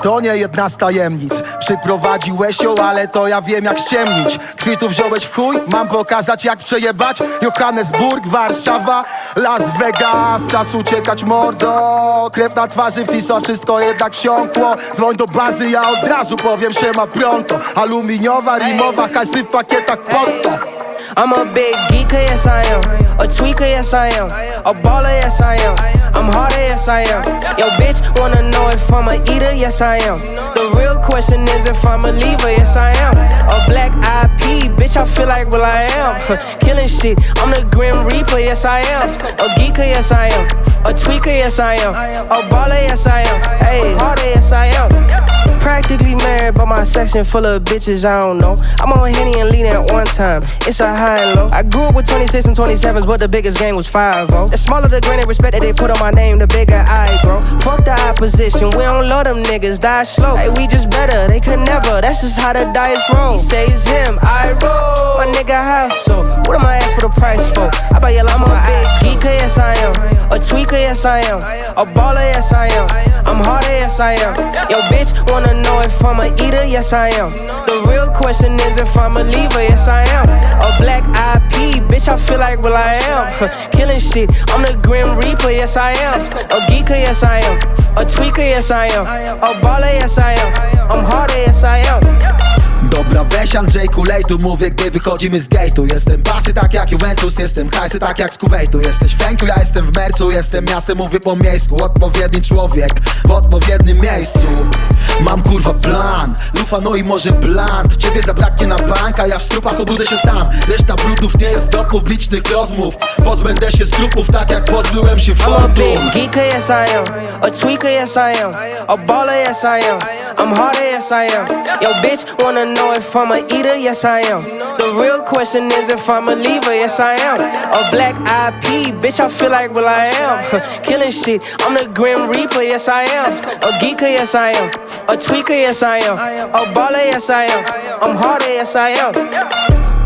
to nie jedna z tajemnic. Przyprowadziłeś ją, ale to ja wiem jak ściemnić. Kwitów wziąłeś w chuj, mam pokazać jak przejebać. Johannesburg, Warszawa, Las Vegas. Czas uciekać mordo, krew na twarzy w tiso, wszystko jednak wsiąkło. Dzwoń do bazy, ja od razu powiem się ma pronto. Aluminiowa, rimowa, kasy w pakietach posto. I'm a big geeker, yes I am. A tweaker, yes I am. A baller, yes I am. I'm harder, yes I am. Yo, bitch, wanna know if I'm a eater, yes I am. The real question is if I'm a leaver, yes I am. A black IP, bitch, I feel like well I am. Killing shit, I'm the Grim Reaper, yes I am. A geeker, yes I am. A tweaker, yes I am. A baller, yes I am. Hey, harder, yes I am. Practically married, but my section full of bitches, I don't know. I'm on Henny and lean at one time, it's a high and low. I grew up with 26 and 27s, but the biggest gang was 5-0. The smaller the grain of respect that they put on my name, the bigger I grow. Fuck the opposition, we don't love them niggas, die slow. Hey, we just better, they could never, that's just how the dice roll. He says him, I roll. My nigga hustle, what am I ask for the price for? I buy yellow, I'm a bitch. Geeker, yes I am. A tweaker, yes I am. A baller, yes I am. I'm harder, yes I am. Yo, bitch, wanna know if I'm a eater, yes I am. The real question is if I'm a leaver, yes I am. A black IP, bitch, I feel like well I am. Killing shit, I'm the Grim Reaper, yes I am. A geeker, yes I am. A tweaker, yes I am. A baller, yes I am. I'm harder, yes I am. Dobra, weź Andrzejku, lej tu mówię, gdy wychodzimy z gate'u. Jestem basy tak jak Juventus, jestem hajsy tak jak z Kuwejtu. Jesteś w Fęku, ja jestem w Mercu, jestem miastem, mówię po miejsku. Odpowiedni człowiek w odpowiednim miejscu. Mam kurwa plan, lufa no i może blunt. Ciebie zabraknie na bank, a ja w strupach obudzę się sam. Reszta brudów nie jest do publicznych rozmów. Pozbędę się z trupów tak jak pozbyłem się I'm a fortun. big geeker, yes I am. A tweaker, yes I am. A baller, yes I am. I'm harder, yes I am. Yo, bitch, wanna know if I'm a eater, yes I am. The real question is if I'm a leaver, yes I am. A black IP, bitch, I feel like well I am. Killing shit, I'm the Grim Reaper, yes I am. A geeker, yes I am. A tweaker, yes I am. A baller, yes I am. I'm harder, yes I am.